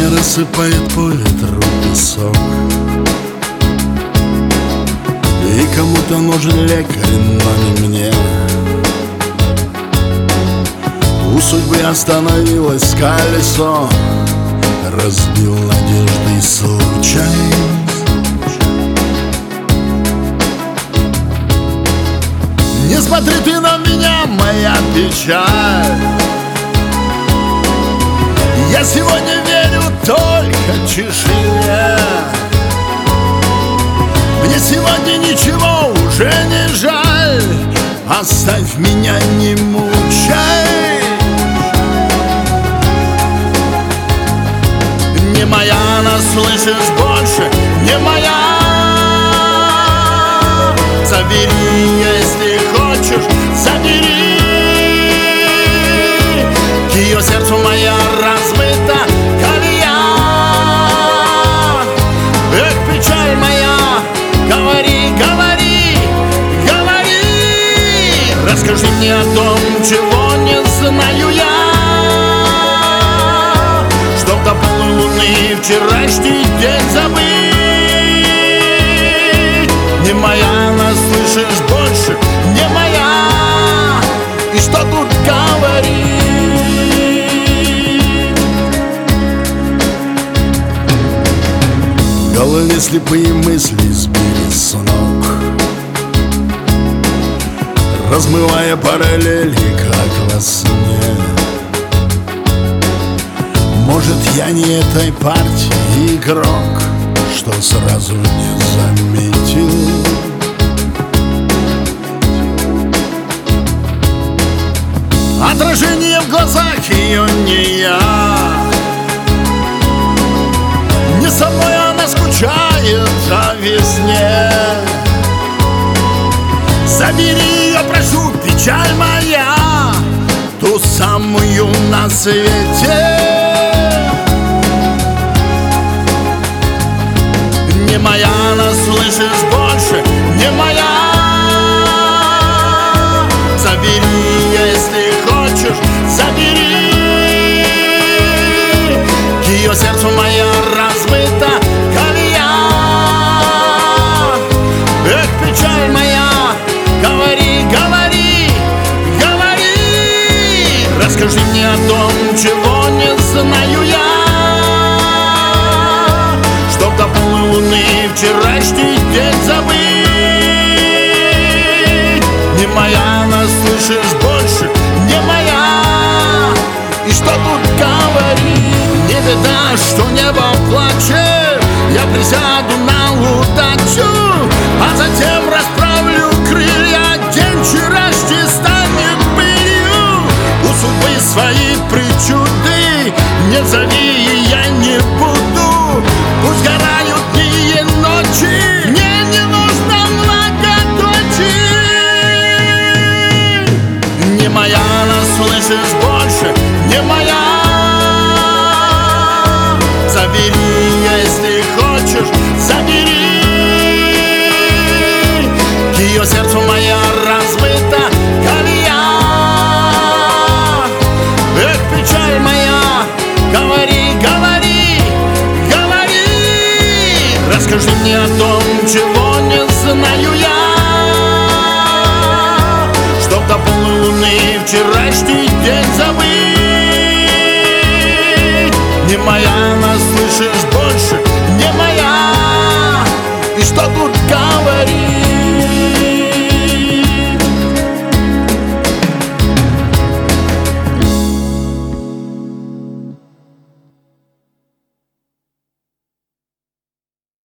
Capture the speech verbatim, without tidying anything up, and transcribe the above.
не рассыпает по ветру песок. И кому-то нужен лекарь, но не мне. У судьбы остановилось колесо, разбил надежды случай. Не смотри ты на меня, моя печаль. Я сегодня верю только тишине. Мне сегодня ничего уже не жаль. Оставь меня, не мучай. Не моя, она, слышишь, больше не моя. Забери, если хочешь, забери. К ее сердцу моя размыта колея. Эх, печаль моя, говори, говори, говори. Расскажи мне о том, чего не знаю я. Чтоб до полулуны вчерашний день забыть. Не моя, она, слышишь, больше не моя. И что тут говорить? В голове слепые мысли сбили с ног, размывая параллели, как во сне. Может, я не этой партии игрок, что сразу не заметил. Отражение в глазах ее не я. Не со мной она скучает о весне. Забери ее, прошу, печаль моя, ту самую на свете. Не моя, она, слышишь, больше не моя. Забери, если хочешь, забери. К ее сердцу моя размыта колея. Эх, печаль моя, говори, говори, говори. Расскажи мне о том, чего не знаю я. Чтоб до полулуны вчерашний день забыть. Не моя, она, слышишь, больше не моя. И что тут говорить? Не беда, что небо плачет. Я присяду на удачу, а затем расправлю крылья. День вчерашний станет пылью. У судьбы свои причуды, не зови, я не буду. Пусть горают дни и ночи, мне не нужно многоточий. Не моя, она, слышишь, больше не моя. Забери, если хочешь, забери. К ее сердцу моя размыта колея. Эх, печаль моя, говори, говори, говори. Расскажи мне о том, чего не знаю я. Чтоб до полулуны вчерашний день забыть. Не моя,